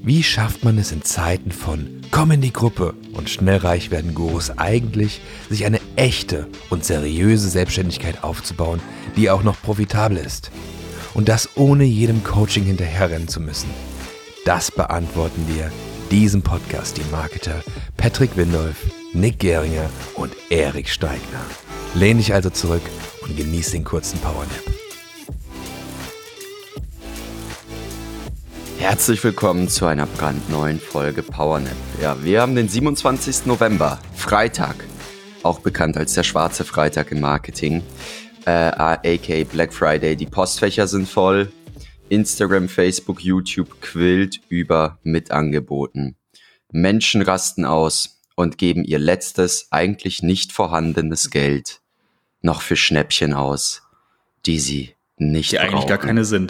Wie schafft man es in Zeiten von Komm in die Gruppe und schnell reich werden Gurus eigentlich, sich eine echte und seriöse Selbstständigkeit aufzubauen, die auch noch profitabel ist? Und das ohne jedem Coaching hinterherrennen zu müssen. Das beantworten wir diesem Podcast die Marketer Patrick Windolf, Nick Geringer und Erik Steigner. Lehn dich also zurück und genieß den kurzen Powernap. Herzlich willkommen zu einer brandneuen Folge Powernap. Ja, wir haben den 27. November, Freitag, auch bekannt als der schwarze Freitag im Marketing, aka Black Friday. Die Postfächer sind voll, Instagram, Facebook, YouTube quillt über mit Angeboten. Menschen rasten aus und geben ihr letztes, eigentlich nicht vorhandenes Geld noch für Schnäppchen aus, die sie nicht brauchen. Die eigentlich gar keine sind.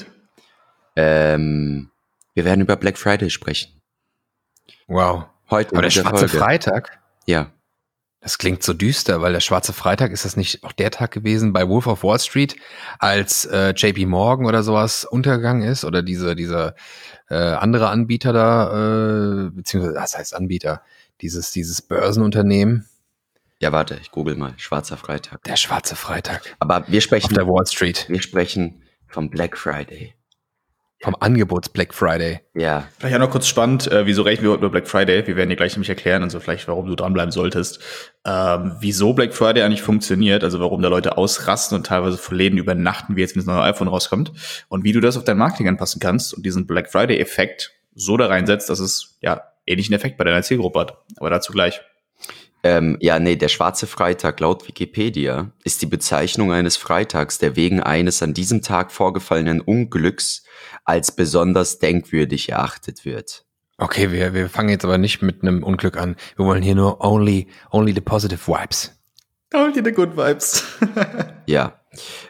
Wir werden über Black Friday sprechen. Wow. Heute Aber der schwarze Freitag? Ja. Das klingt so düster, weil der schwarze Freitag, ist das nicht auch der Tag gewesen bei Wolf of Wall Street, als JP Morgan oder sowas untergegangen ist? Oder dieser andere Anbieter da, beziehungsweise, was heißt Anbieter? Dieses Börsenunternehmen? Ja, warte, ich google mal. Schwarzer Freitag. Der schwarze Freitag. Aber wir sprechen auf der Wall Street. Wir sprechen vom Black Friday. Vom Angebots Black Friday. Ja. Vielleicht auch noch kurz spannend, wieso reden wir heute über Black Friday? Wir werden dir gleich nämlich erklären und so vielleicht, warum du dranbleiben solltest. Wieso Black Friday eigentlich funktioniert, also warum da Leute ausrasten und teilweise vor Läden übernachten, wie jetzt, wenn das neue iPhone rauskommt. Und wie du das auf dein Marketing anpassen kannst und diesen Black Friday-Effekt so da reinsetzt, dass es ja ähnlichen Effekt bei deiner Zielgruppe hat. Aber dazu gleich. Der schwarze Freitag laut Wikipedia ist die Bezeichnung eines Freitags, der wegen eines an diesem Tag vorgefallenen Unglücks als besonders denkwürdig erachtet wird. Okay, wir fangen jetzt aber nicht mit einem Unglück an. Wir wollen hier nur only the positive vibes. Only the good vibes. Ja,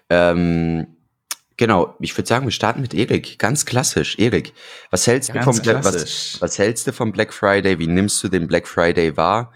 genau. Ich würde sagen, wir starten mit Erik. Ganz klassisch. Erik, was hältst du was hältst du vom Black Friday? Wie nimmst du den Black Friday wahr?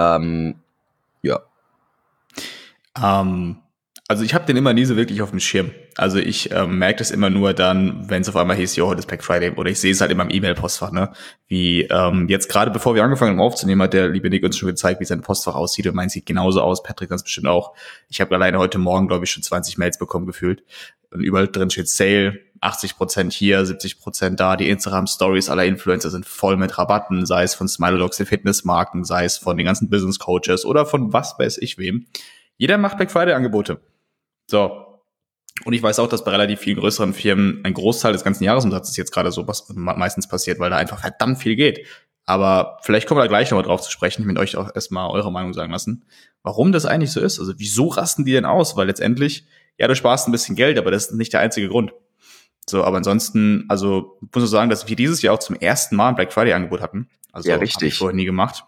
Also ich habe den immer nie so wirklich auf dem Schirm. Also ich merke das immer nur dann, wenn es auf einmal hieß, heute ist Black Friday, oder ich sehe es halt in meinem E-Mail-Postfach, ne? Wie jetzt gerade bevor wir angefangen haben aufzunehmen, hat der liebe Nick uns schon gezeigt, wie sein Postfach aussieht, und meins sieht genauso aus, Patrick ganz bestimmt auch. Ich habe alleine heute Morgen, glaube ich, schon 20 Mails bekommen gefühlt. Und überall drin steht Sale, 80% hier, 70% da. Die Instagram-Stories aller Influencer sind voll mit Rabatten, sei es von Smiledogs, den Fitnessmarken, sei es von den ganzen Business-Coaches oder von was weiß ich wem. Jeder macht Black Friday-Angebote. So. Und ich weiß auch, dass bei relativ vielen größeren Firmen ein Großteil des ganzen Jahresumsatzes jetzt gerade so meistens passiert, weil da einfach verdammt viel geht. Aber vielleicht kommen wir da gleich nochmal drauf zu sprechen. Ich will euch auch erstmal eure Meinung sagen lassen, warum das eigentlich so ist. Also wieso rasten die denn aus? Weil letztendlich, ja, du sparst ein bisschen Geld, aber das ist nicht der einzige Grund. So, aber ansonsten, also muss ich sagen, dass wir dieses Jahr auch zum ersten Mal ein Black Friday-Angebot hatten. Also ja, richtig. Haben wir vorher nie gemacht.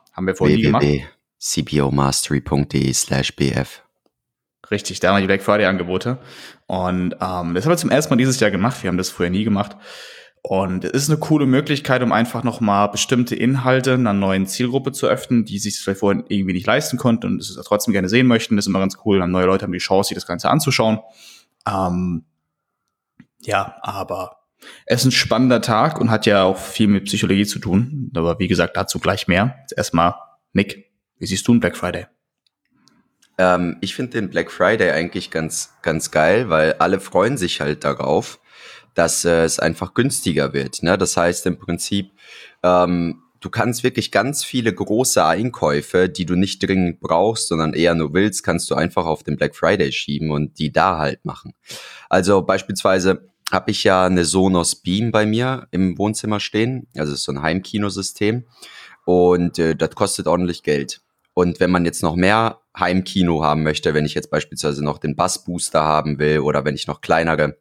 www.cpomastery.de/bf. Richtig, da haben wir die Black Friday-Angebote. Und das haben wir zum ersten Mal dieses Jahr gemacht. Wir haben das vorher nie gemacht. Und es ist eine coole Möglichkeit, um einfach nochmal bestimmte Inhalte einer neuen Zielgruppe zu öffnen, die sich vielleicht vorher irgendwie nicht leisten konnten und es trotzdem gerne sehen möchten. Das ist immer ganz cool. Dann neue Leute haben die Chance, sich das Ganze anzuschauen. Ja, aber es ist ein spannender Tag und hat ja auch viel mit Psychologie zu tun. Aber wie gesagt, dazu gleich mehr. Jetzt erstmal, Nick, wie siehst du einen Black Friday? Ich finde den Black Friday eigentlich ganz, ganz geil, weil alle freuen sich halt darauf, dass es einfach günstiger wird. Ne? Das heißt im Prinzip, du kannst wirklich ganz viele große Einkäufe, die du nicht dringend brauchst, sondern eher nur willst, kannst du einfach auf den Black Friday schieben und die da halt machen. Also beispielsweise habe ich ja eine Sonos Beam bei mir im Wohnzimmer stehen. Also es ist so ein Heimkinosystem und das kostet ordentlich Geld. Und wenn man jetzt noch mehr Heimkino haben möchte, wenn ich jetzt beispielsweise noch den Bassbooster haben will oder wenn ich noch kleinere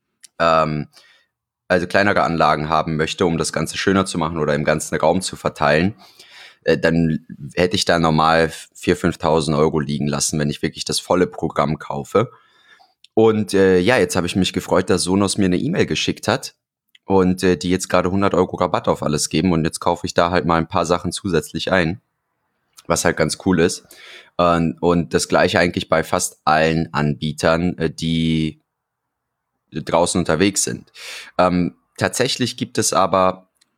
Anlagen haben möchte, um das Ganze schöner zu machen oder im ganzen Raum zu verteilen, dann hätte ich da normal 4.000, 5.000 Euro liegen lassen, wenn ich wirklich das volle Programm kaufe. Und jetzt habe ich mich gefreut, dass Sonos mir eine E-Mail geschickt hat und die jetzt gerade 100 Euro Rabatt auf alles geben und jetzt kaufe ich da halt mal ein paar Sachen zusätzlich ein, was halt ganz cool ist. Und das Gleiche eigentlich bei fast allen Anbietern, die draußen unterwegs sind. Tatsächlich gibt es aber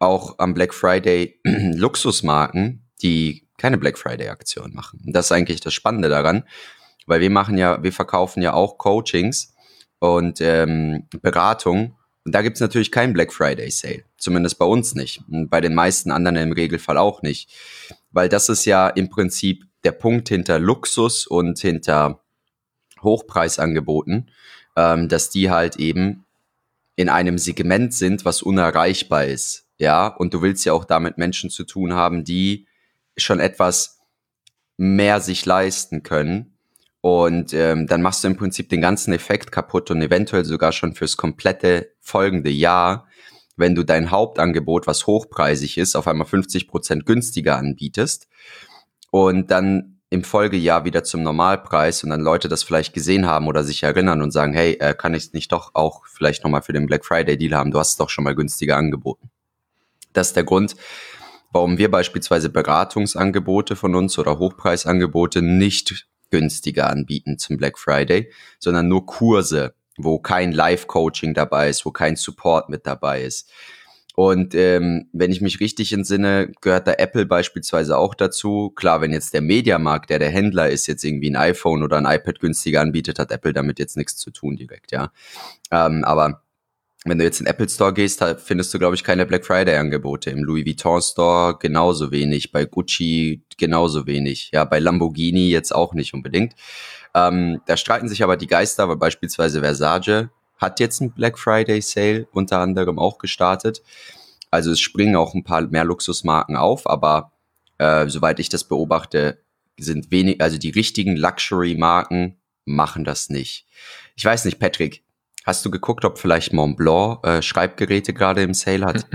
auch am Black Friday Luxusmarken, die keine Black Friday Aktion machen. Und das ist eigentlich das Spannende daran, weil wir verkaufen ja auch Coachings und Beratung. Und da gibt's natürlich keinen Black Friday Sale. Zumindest bei uns nicht. Und bei den meisten anderen im Regelfall auch nicht. Weil das ist ja im Prinzip der Punkt hinter Luxus und hinter Hochpreisangeboten, dass die halt eben in einem Segment sind, was unerreichbar ist. Ja, und du willst ja auch damit Menschen zu tun haben, die schon etwas mehr sich leisten können. Und dann machst du im Prinzip den ganzen Effekt kaputt und eventuell sogar schon fürs komplette folgende Jahr, wenn du dein Hauptangebot, was hochpreisig ist, auf einmal 50% günstiger anbietest und dann im Folgejahr wieder zum Normalpreis und dann Leute das vielleicht gesehen haben oder sich erinnern und sagen, hey, kann ich es nicht doch auch vielleicht nochmal für den Black Friday Deal haben? Du hast es doch schon mal günstiger angeboten. Das ist der Grund, warum wir beispielsweise Beratungsangebote von uns oder Hochpreisangebote nicht günstiger anbieten zum Black Friday, sondern nur Kurse, wo kein Live-Coaching dabei ist, wo kein Support mit dabei ist. Und wenn ich mich richtig entsinne, gehört da Apple beispielsweise auch dazu. Klar, wenn jetzt der Mediamarkt, der Händler ist, jetzt irgendwie ein iPhone oder ein iPad günstiger anbietet, hat Apple damit jetzt nichts zu tun direkt, ja. Aber wenn du jetzt in den Apple Store gehst, da findest du, glaube ich, keine Black Friday Angebote. Im Louis Vuitton Store genauso wenig, bei Gucci genauso wenig, ja, bei Lamborghini jetzt auch nicht unbedingt. Da streiten sich aber die Geister, weil beispielsweise Versace hat jetzt einen Black Friday Sale unter anderem auch gestartet. Also es springen auch ein paar mehr Luxusmarken auf, aber soweit ich das beobachte, sind wenig, also die richtigen Luxury-Marken machen das nicht. Ich weiß nicht, Patrick, hast du geguckt, ob vielleicht Montblanc Schreibgeräte gerade im Sale hat?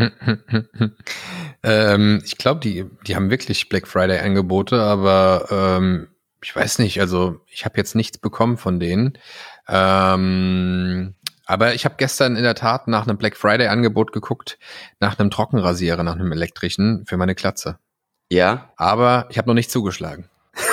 Ich glaube, die haben wirklich Black Friday Angebote, aber ich weiß nicht, also ich habe jetzt nichts bekommen von denen. Aber ich habe gestern in der Tat nach einem Black Friday Angebot geguckt, nach einem Trockenrasierer, nach einem elektrischen für meine Glatze. Ja? Aber ich habe noch nicht zugeschlagen.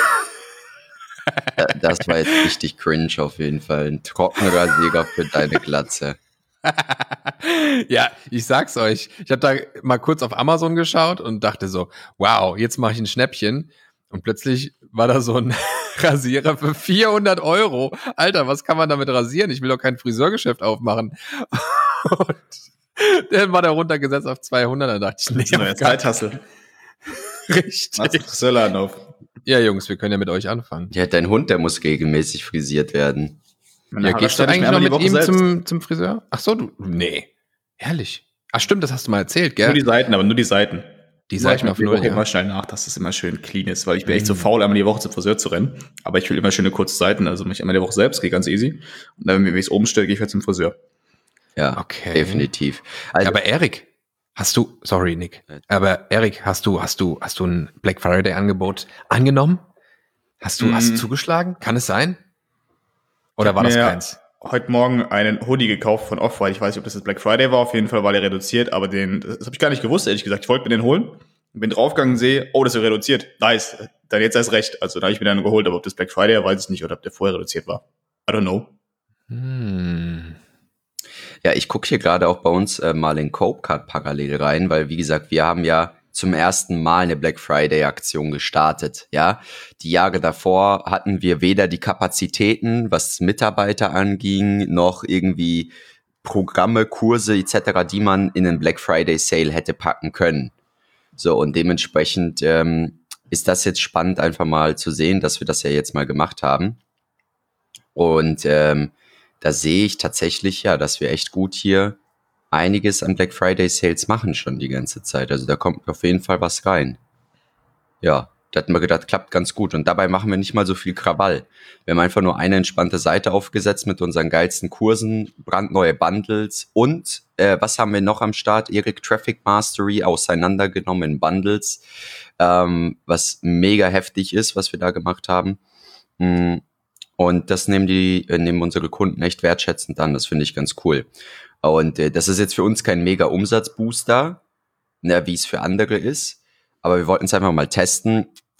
Das war jetzt richtig cringe auf jeden Fall. Ein Trockenrasierer für deine Glatze. Ja, ich sag's euch. Ich habe da mal kurz auf Amazon geschaut und dachte so, wow, jetzt mache ich ein Schnäppchen. Und plötzlich war da so ein Rasierer für 400 €. Alter, was kann man damit rasieren? Ich will doch kein Friseurgeschäft aufmachen. Und dann war der runtergesetzt auf 200. Da dachte ich, nee, neue Zeithassel. Richtig. Machst du Friseulladen auf. Ja, Jungs, wir können ja mit euch anfangen. Ja, dein Hund, der muss regelmäßig frisiert werden. Ja, gehst du eigentlich noch mit ihm zum Friseur? Ach so, du, nee. Ehrlich. Ach stimmt, das hast du mal erzählt, gell? Nur die Seiten, aber nur die Seiten. Die Seiten auf Null, ja. Immer schnell nach, dass es immer schön clean ist, weil ich bin echt so faul, einmal die Woche zum Friseur zu rennen. Aber ich will immer schöne kurze Seiten, also mich einmal die Woche selbst, geht ganz easy. Und dann, wenn ich es oben stelle, gehe ich halt zum Friseur. Ja, okay. Definitiv. Also, aber Erik, sorry Nick, aber Erik, hast du ein Black Friday Angebot angenommen? Hast du zugeschlagen? Kann es sein? Oder war das keins? Heute Morgen einen Hoodie gekauft von Off-White. Ich weiß nicht, ob das jetzt Black Friday war. Auf jeden Fall war der reduziert, aber das habe ich gar nicht gewusst, ehrlich gesagt. Ich wollte mir den holen, bin draufgegangen und sehe, oh, das ist reduziert. Nice. Dann jetzt erst recht. Also da habe ich mir dann geholt, aber ob das Black Friday war, weiß ich nicht, oder ob der vorher reduziert war. I don't know. Ja, ich gucke hier gerade auch bei uns mal in Copecard parallel rein, weil wie gesagt, wir haben ja zum ersten Mal eine Black Friday Aktion gestartet, ja. Die Jahre davor hatten wir weder die Kapazitäten, was Mitarbeiter anging, noch irgendwie Programme, Kurse etc., die man in den Black Friday Sale hätte packen können. So, und dementsprechend ist das jetzt spannend, einfach mal zu sehen, dass wir das ja jetzt mal gemacht haben. Und da sehe ich tatsächlich ja, dass wir echt gut hier einiges an Black Friday Sales machen schon die ganze Zeit. Also da kommt auf jeden Fall was rein. Ja, da hatten wir gedacht, klappt ganz gut. Und dabei machen wir nicht mal so viel Krawall. Wir haben einfach nur eine entspannte Seite aufgesetzt mit unseren geilsten Kursen, brandneue Bundles und was haben wir noch am Start? Erik, Traffic Mastery auseinandergenommen in Bundles, was mega heftig ist, was wir da gemacht haben. Und das nehmen unsere Kunden echt wertschätzend an. Das finde ich ganz cool. Und das ist jetzt für uns kein mega Umsatzbooster, wie es für andere ist. Aber wir wollten es einfach mal testen.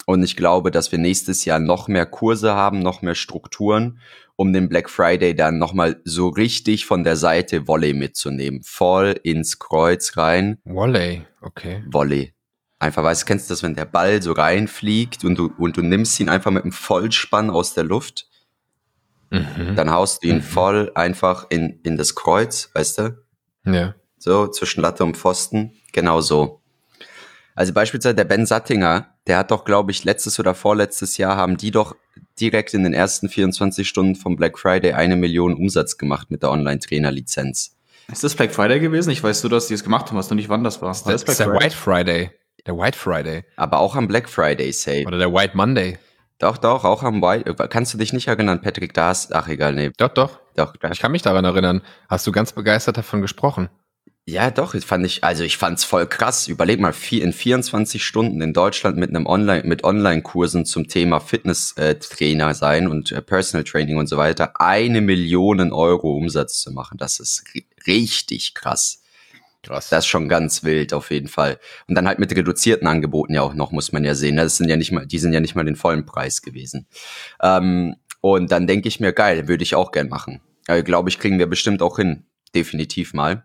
Und ich glaube, dass wir nächstes Jahr noch mehr Kurse haben, noch mehr Strukturen, um den Black Friday dann nochmal so richtig von der Seite Volley mitzunehmen. Voll ins Kreuz rein. Volley, okay. Volley. Einfach, weißt du, kennst du das, wenn der Ball so reinfliegt und du nimmst ihn einfach mit einem Vollspann aus der Luft? Dann haust du ihn voll einfach in das Kreuz, weißt du? Ja. So, zwischen Latte und Pfosten. Genau so. Also beispielsweise der Ben Sattinger, der hat doch, glaube ich, letztes oder vorletztes Jahr haben die doch direkt in den ersten 24 Stunden vom Black Friday 1 Million Umsatz gemacht mit der Online-Trainer-Lizenz. Ist das Black Friday gewesen? Ich weiß nur, dass die es gemacht haben, weißt du nicht, wann das war. Das ist der White Friday. Der White Friday. Aber auch am Black Friday, safe. Oder der White Monday. Doch, auch am White. Kannst du dich nicht erinnern, Patrick, da hast, ach egal, nee. Doch. Doch, Ich kann mich daran erinnern. Hast du ganz begeistert davon gesprochen? Ja, doch, ich fand's voll krass. Überleg mal, in 24 Stunden in Deutschland mit Online-Kursen zum Thema Fitness-Trainer sein und Personal Training und so weiter, 1 Million Euro Umsatz zu machen. Das ist richtig krass. Krass. Das ist schon ganz wild auf jeden Fall. Und dann halt mit reduzierten Angeboten ja auch noch, muss man ja sehen. Die sind ja nicht mal den vollen Preis gewesen. Und dann denke ich mir, geil, würde ich auch gern machen. Glaube ich, kriegen wir bestimmt auch hin. Definitiv mal.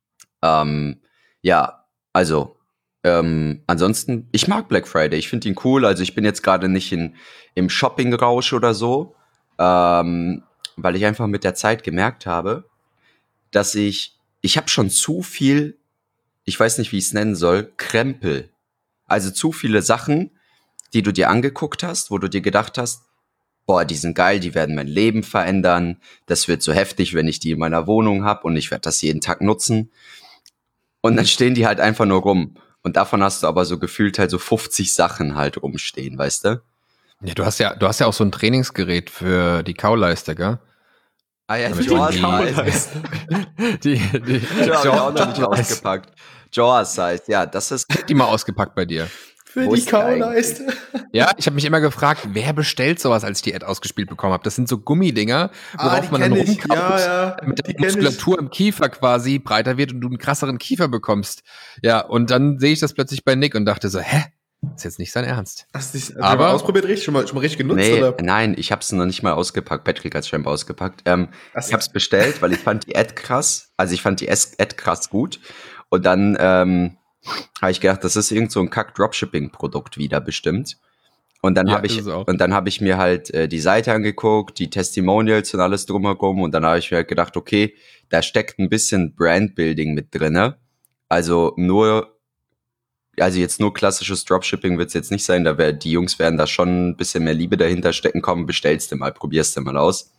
Ja, also ansonsten, ich mag Black Friday, ich finde ihn cool, also ich bin jetzt gerade nicht im Shopping-Rausch oder so, weil ich einfach mit der Zeit gemerkt habe, dass ich habe schon zu viel, ich weiß nicht, wie ich es nennen soll, Krempel. Also zu viele Sachen, die du dir angeguckt hast, wo du dir gedacht hast, boah, die sind geil, die werden mein Leben verändern, das wird so heftig, wenn ich die in meiner Wohnung habe und ich werde das jeden Tag nutzen. Und dann stehen die halt einfach nur rum. Und davon hast du aber so gefühlt halt so 50 Sachen halt rumstehen, weißt du? Ja, du hast ja auch so ein Trainingsgerät für die Kauleiste, gell? Ah ja, Damit Jaws die- Size. Die Ja, hab ich auch noch nicht ausgepackt. Jaws Size, ja, das ist... die mal ausgepackt bei dir. Für Wo die ist der Kauleiste. Ja, ich habe mich immer gefragt, wer bestellt sowas, als ich die Ad ausgespielt bekommen habe. Das sind so Gummidinger, worauf die man dann kenn ich. rumkaut, Ja, damit die die kenn ich. Muskulatur im Kiefer quasi breiter wird und du einen krasseren Kiefer bekommst. Ja, und dann sehe ich das plötzlich bei Nick und dachte so, ist jetzt nicht sein Ernst. Hast du Aber- aber ausprobiert richtig? Schon mal richtig genutzt, Nee, oder? nein, ich hab's noch nicht mal ausgepackt. Patrick hat's scheinbar ausgepackt. Ach so. Ich hab's bestellt, weil ich fand die Ad krass. Also ich fand die Ad krass gut. Und dann habe ich gedacht, das ist irgend so ein Kack-Dropshipping-Produkt wieder bestimmt. Und dann Ja, habe ist es auch. ich mir halt die Seite angeguckt, die Testimonials und alles drumherum. Und dann habe ich mir halt gedacht, okay, da steckt ein bisschen Brandbuilding mit drinne. Also jetzt nur klassisches Dropshipping wird's jetzt nicht sein. Die Jungs werden da schon ein bisschen mehr Liebe dahinter stecken. Komm, bestellst du mal, probierst du mal aus.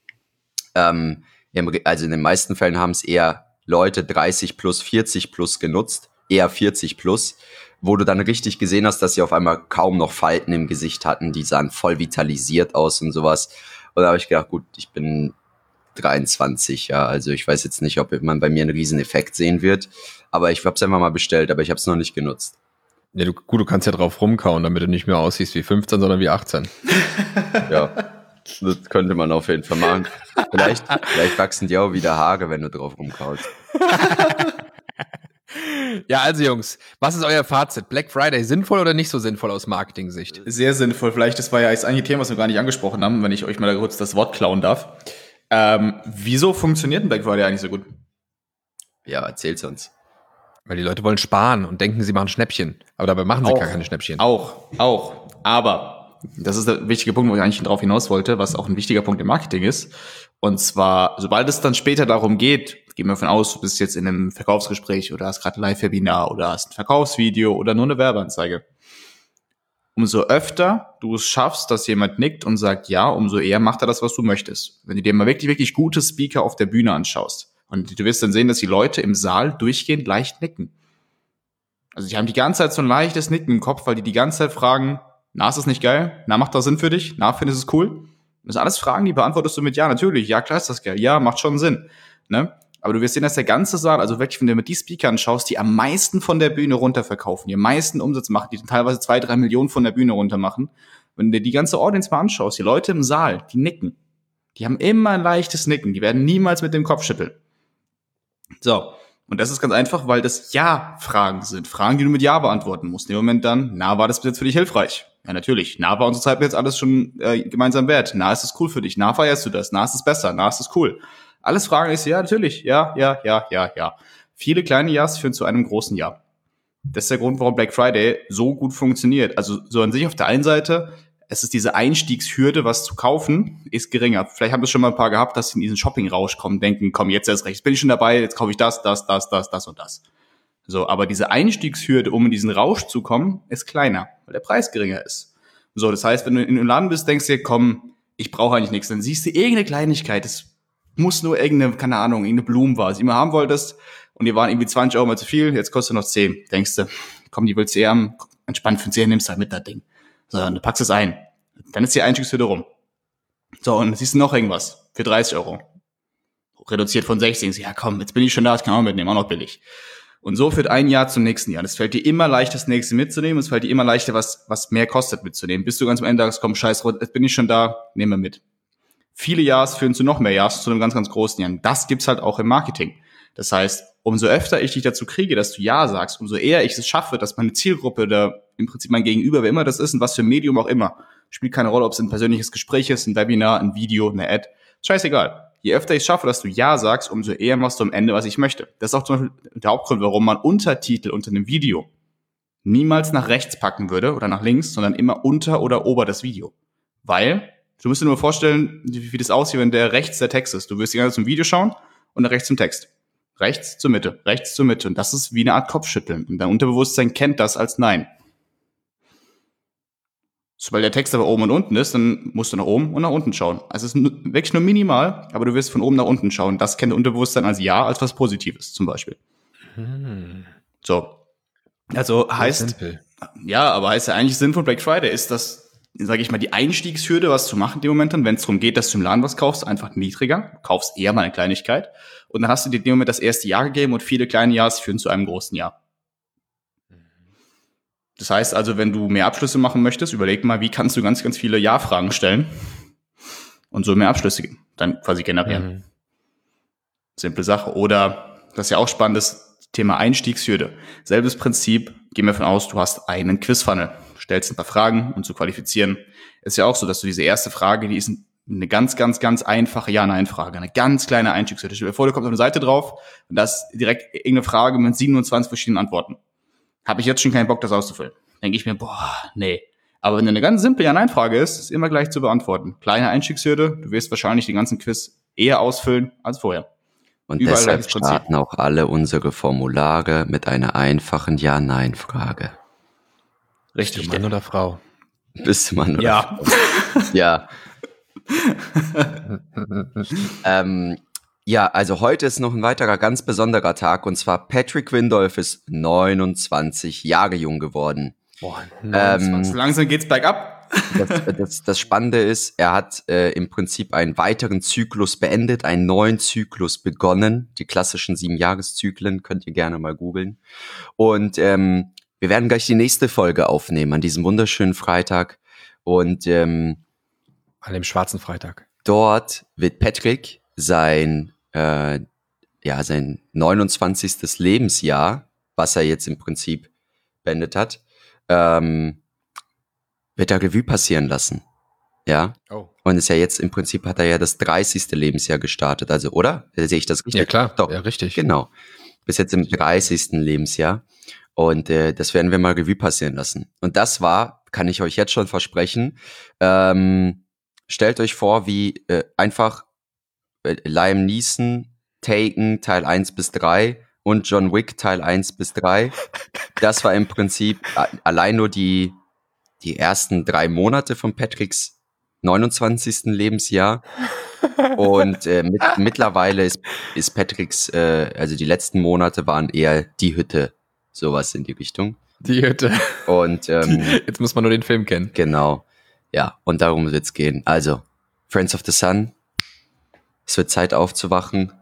Also in den meisten Fällen haben es eher Leute 30 plus, 40 plus genutzt. Eher 40 plus, wo du dann richtig gesehen hast, dass sie auf einmal kaum noch Falten im Gesicht hatten. Die sahen voll vitalisiert aus und sowas. Und da habe ich gedacht, gut, ich bin 23, ja, also ich weiß jetzt nicht, ob man bei mir einen riesen Effekt sehen wird, aber ich habe es einfach mal bestellt, aber ich habe es noch nicht genutzt. Ja, du kannst ja drauf rumkauen, damit du nicht mehr aussiehst wie 15, sondern wie 18. Ja, das könnte man auf jeden Fall machen. Vielleicht wachsen dir auch wieder Haare, wenn du drauf rumkaust. Ja, also Jungs, was ist euer Fazit? Black Friday sinnvoll oder nicht so sinnvoll aus Marketing-Sicht? Sehr sinnvoll. Vielleicht, das war ja jetzt ein Thema, was wir gar nicht angesprochen haben, wenn ich euch mal kurz das Wort klauen darf. Wieso funktioniert ein Black Friday eigentlich so gut? Ja, erzähl's uns. Weil die Leute wollen sparen und denken, sie machen Schnäppchen. Aber dabei machen sie gar keine Schnäppchen. Auch. Aber das ist der wichtige Punkt, wo ich eigentlich drauf hinaus wollte, was auch ein wichtiger Punkt im Marketing ist. Und zwar, sobald es dann später darum geht, gehen wir davon aus, du bist jetzt in einem Verkaufsgespräch oder hast gerade ein Live-Webinar oder hast ein Verkaufsvideo oder nur eine Werbeanzeige. Umso öfter du es schaffst, dass jemand nickt und sagt ja, umso eher macht er das, was du möchtest. Wenn du dir mal wirklich, wirklich gute Speaker auf der Bühne anschaust und du wirst dann sehen, dass die Leute im Saal durchgehend leicht nicken. Also die haben die ganze Zeit so ein leichtes Nicken im Kopf, weil die ganze Zeit fragen, na, ist das nicht geil? Na, macht das Sinn für dich? Na, findest du es cool? Das sind alles Fragen, die beantwortest du mit ja, natürlich. Ja, klar ist das geil. Ja, macht schon Sinn. Ne? Aber du wirst sehen, dass der ganze Saal, also wirklich, wenn du mit die Speaker anschaust, die am meisten von der Bühne runterverkaufen, die am meisten Umsatz machen, die teilweise 2-3 Millionen von der Bühne runter machen. Wenn du dir die ganze Audience mal anschaust, die Leute im Saal, die nicken. Die haben immer ein leichtes Nicken. Die werden niemals mit dem Kopf schütteln. So. Und das ist ganz einfach, weil das Ja-Fragen sind. Fragen, die du mit Ja beantworten musst. In dem Moment dann, na, war das bis jetzt für dich hilfreich? Ja, natürlich. Nah war unsere Zeit jetzt alles schon gemeinsam wert. Nah ist es cool für dich. Nah feierst du das. Nah ist es besser. Nah ist es cool. Alles Fragen ist, ja, natürlich. Ja. Viele kleine Ja's führen zu einem großen Ja. Das ist der Grund, warum Black Friday so gut funktioniert. Also so an sich auf der einen Seite, es ist diese Einstiegshürde, was zu kaufen, ist geringer. Vielleicht haben wir schon mal ein paar gehabt, dass sie in diesen Shopping-Rausch kommen, denken, komm, jetzt erst recht, jetzt bin ich schon dabei, jetzt kaufe ich das und das. So, aber diese Einstiegshürde, um in diesen Rausch zu kommen, ist kleiner, weil der Preis geringer ist. So, das heißt, wenn du in einem Laden bist, denkst du dir, komm, ich brauche eigentlich nichts. Dann siehst du irgendeine Kleinigkeit, es muss nur irgendeine, keine Ahnung, irgendeine Blumenvase, die du immer haben wolltest, und die waren irgendwie 20 Euro mal zu viel, jetzt kostet noch 10. Denkst du, komm, die willst du eher haben, entspannt für 10, nimmst du halt mit das Ding. So, dann packst du es ein. Dann ist die Einstiegshürde rum. So, und dann siehst du noch irgendwas für 30 Euro. Reduziert von 16. Ja, komm, jetzt bin ich schon da, ich kann auch mitnehmen, auch noch billig. Und so führt ein Jahr zum nächsten Jahr. Es fällt dir immer leichter, das nächste mitzunehmen. Es fällt dir immer leichter, was mehr kostet mitzunehmen. Bis du ganz am Ende sagst, komm, scheiß, jetzt bin ich schon da, nehmen wir mit. Viele Jahres führen zu noch mehr Jahres, zu einem ganz, ganz großen Jahr. Das gibt's halt auch im Marketing. Das heißt, umso öfter ich dich dazu kriege, dass du Ja sagst, umso eher ich es schaffe, dass meine Zielgruppe oder im Prinzip mein Gegenüber, wer immer das ist und was für ein Medium auch immer, spielt keine Rolle, ob es ein persönliches Gespräch ist, ein Webinar, ein Video, eine Ad, scheißegal. Je öfter ich schaffe, dass du Ja sagst, umso eher machst du am Ende, was ich möchte. Das ist auch zum Beispiel der Hauptgrund, warum man Untertitel unter einem Video niemals nach rechts packen würde oder nach links, sondern immer unter oder ober das Video. Weil, du musst dir nur vorstellen, wie das aussieht, wenn der rechts der Text ist. Du wirst die ganze Zeit zum Video schauen und dann rechts zum Text. Rechts zur Mitte. Und das ist wie eine Art Kopfschütteln. Und dein Unterbewusstsein kennt das als Nein. Sobald der Text aber oben und unten ist, dann musst du nach oben und nach unten schauen. Also es ist wirklich nur minimal, aber du wirst von oben nach unten schauen. Das kennt der Unterbewusstsein als Ja, als was Positives zum Beispiel. So. Also heißt, ja, aber heißt ja eigentlich Sinn von Black Friday ist, dass, sage ich mal, die Einstiegshürde, was zu machen in dem Moment dann, wenn es darum geht, dass du im Laden was kaufst, einfach niedriger. Du kaufst eher mal eine Kleinigkeit. Und dann hast du dir in dem Moment das erste Jahr gegeben und viele kleine Jahres führen zu einem großen Jahr. Das heißt also, wenn du mehr Abschlüsse machen möchtest, überleg mal, wie kannst du ganz, ganz viele Ja-Fragen stellen und so mehr Abschlüsse dann quasi generieren. Simple Sache. Oder, das ist ja auch spannend, das Thema Einstiegshürde. Selbes Prinzip, gehen wir davon aus, du hast einen Quiz-Funnel, stellst ein paar Fragen, um zu qualifizieren. Ist ja auch so, dass du diese erste Frage, die ist eine ganz, ganz, ganz einfache Ja-Nein-Frage, eine ganz kleine Einstiegshürde. Stell dir vor, du kommst auf eine Seite drauf und da ist direkt irgendeine Frage mit 27 verschiedenen Antworten. Habe ich jetzt schon keinen Bock, das auszufüllen. Denke ich mir, nee. Aber wenn eine ganz simple Ja-Nein-Frage ist immer gleich zu beantworten. Kleine Einstiegshürde, du wirst wahrscheinlich den ganzen Quiz eher ausfüllen als vorher. Und überall deshalb starten auch alle unsere Formulare mit einer einfachen Ja-Nein-Frage. Richtig. Bist du Mann oder Frau? Bist du Mann oder Frau? Ja. Ja, also heute ist noch ein weiterer ganz besonderer Tag, und zwar Patrick Windolf ist 29 Jahre jung geworden. Boah, 29. Langsam geht's bergab. Das Spannende ist, er hat im Prinzip einen weiteren Zyklus beendet, einen neuen Zyklus begonnen. Die klassischen 7-Jahreszyklen könnt ihr gerne mal googeln. Und wir werden gleich die nächste Folge aufnehmen an diesem wunderschönen Freitag. Und an dem schwarzen Freitag. Dort wird Patrick sein 29. Lebensjahr, was er jetzt im Prinzip beendet hat, wird er Revue passieren lassen. Ja. Oh. Und ist ja jetzt im Prinzip, hat er ja das 30. Lebensjahr gestartet, also, oder? Sehe ich das richtig? Ja, klar. Doch. Ja, richtig. Genau. Bis jetzt im 30. Lebensjahr. Und das werden wir mal Revue passieren lassen. Und das war, kann ich euch jetzt schon versprechen, stellt euch vor, wie einfach Liam Neeson, Taken, Teil 1 bis 3 und John Wick, Teil 1 bis 3. Das war im Prinzip allein nur die ersten 3 Monate von Patricks 29. Lebensjahr. Und mittlerweile ist Patricks, also die letzten Monate waren eher die Hütte, sowas in die Richtung. Die Hütte. Und jetzt muss man nur den Film kennen. Genau. Ja, und darum wird's gehen. Also, Friends of the Sun, es wird Zeit aufzuwachen.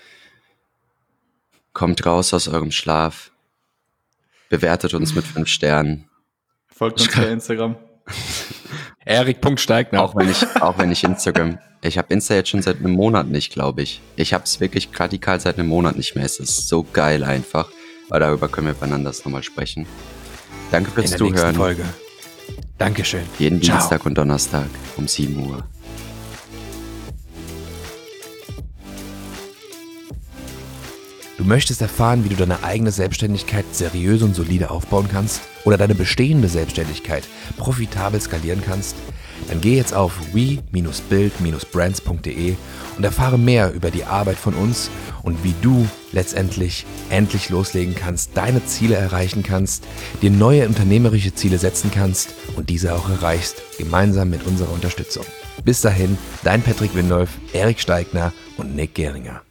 Kommt raus aus eurem Schlaf. Bewertet uns mit 5 Sternen. Folgt uns bei Instagram. Erik.Steigner. Auch wenn ich Instagram. Ich habe Insta jetzt schon seit einem Monat nicht, glaube ich. Ich habe es wirklich radikal seit einem Monat nicht mehr. Es ist so geil einfach. Aber darüber können wir beieinander nochmal sprechen. Danke fürs Zuhören. Folge. Dankeschön. Jeden Ciao. Dienstag und Donnerstag um 7 Uhr. Du möchtest erfahren, wie du deine eigene Selbstständigkeit seriös und solide aufbauen kannst oder deine bestehende Selbstständigkeit profitabel skalieren kannst? Dann geh jetzt auf we-build-brands.de und erfahre mehr über die Arbeit von uns und wie du letztendlich endlich loslegen kannst, deine Ziele erreichen kannst, dir neue unternehmerische Ziele setzen kannst und diese auch erreichst, gemeinsam mit unserer Unterstützung. Bis dahin, dein Patrick Windolf, Erik Steigner und Nick Geringer.